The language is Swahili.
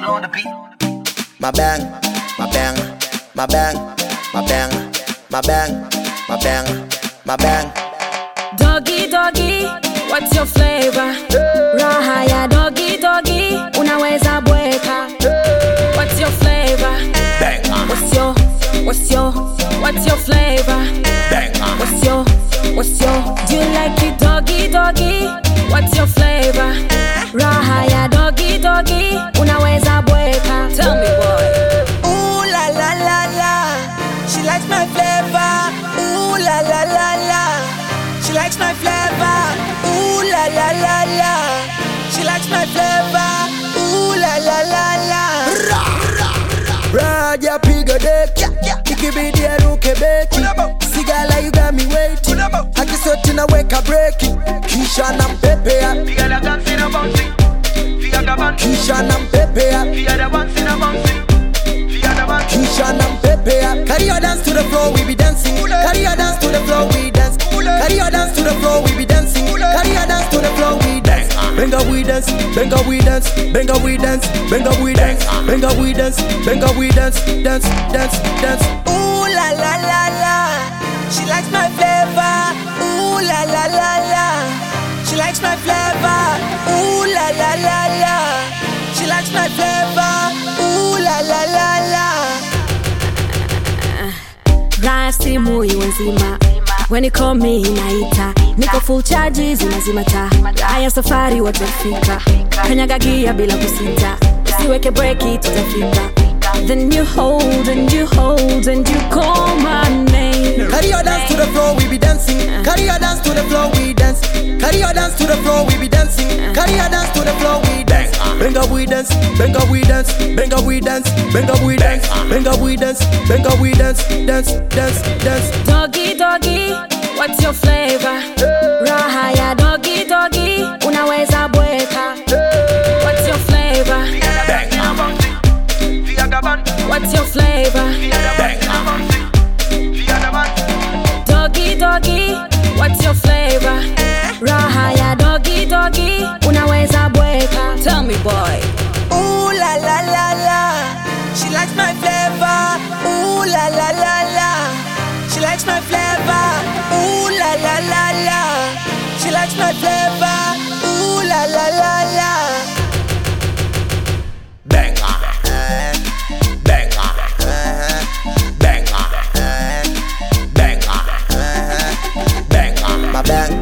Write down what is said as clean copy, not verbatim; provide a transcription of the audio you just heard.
Kilo on the beat. My bang, my bang, my bang, my bang, my bang, my bang, my bang. Doggy, doggy, what's your flavor? Raha ya doggy, doggy, unaweza bweka. What's your flavor? Bang. What's your flavor? Bang. What's your, do you like it doggy, doggy? What's your flavor? Raha ya doggy, doggy, unaweza bweka. Tell me boy. Ooh la la la la, she likes my flavor. Ooh la la la la, she likes my flavor. Ooh la la la la, she likes my flavor. Ooh la la la la. Raja piga deki, ikibidia ruke beki. Sigala you got me waiting, akisoti na weka breki. Kisha na mpepea, Fia the guns in a bouncing. Fia the band. kisha na mpepea, Fia the ones in a bouncing. Fia the band. kisha na mpepea. Carry your dance to the floor, we be dancing. Carry your dance to the floor, we dance. Carry your dance to the floor, we be dancing. Carry your dance to the floor, we dance. Benga we dance, benga we dance, benga we dance, benga we dance, benga we dance, benga we dance, dance, dance, dance. Ooh la la la la, she likes my flavor. Ooh la la la la, she likes my flavor. Ooh la la la la, she likes my flavor. Ooh la la la la. Raha simu iwe nzima, when you call me inaita. Niko full charge zinazima taa. Haya safari watafika, kanyaga gia bila kusita. Usiweke breki tutafika. Then you hold and you hold and you call my name. Carry your dance to the floor, we be dancing. Carry your dance to the floor, we dance. Carry your dance to the floor, we be dancing. Carry your dance to the floor, we dance. Benga we dance, benga we dance, benga we dance, benga we dance, benga we dance, benga we dance, dance, dance, dance. Doggy, doggy, what's your flavor? Raha ya doggy, doggy, unaweza bweka. What's your flavor? Fia the guns in a bouncing. Fia the band. What's your flavor? Fia the ones in a bouncing. Fia the band. Doggy, doggy, what's your flavor? Raha ya doggy, doggy, unaweza bweka. Tell me boy. Ooh la la la la, she likes my flavor. Ooh la la la la, she likes my flavor. Ooh la la la la, she likes my flavor. Ooh la la la la. Benga, benga, benga, benga, benga. My bang,